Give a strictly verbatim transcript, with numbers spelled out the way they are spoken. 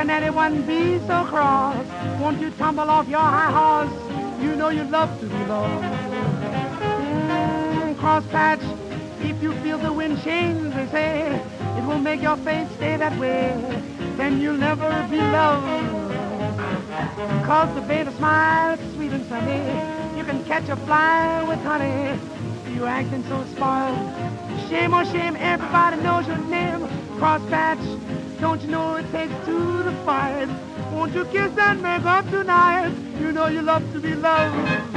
can anyone be so cross? Won't you tumble off your high horse? You know you love to be loved. Mm, crosspatch, if you feel the wind change, they say, it will make your face stay that way. Then you'll never be loved. Cause the baby smiles sweet and sunny. You can catch a fly with honey. You acting so spoiled. Shame on shame, everybody knows your name. Crosspatch, don't you know it takes two to fight? Won't you kiss and make up tonight? You know you love to be loved.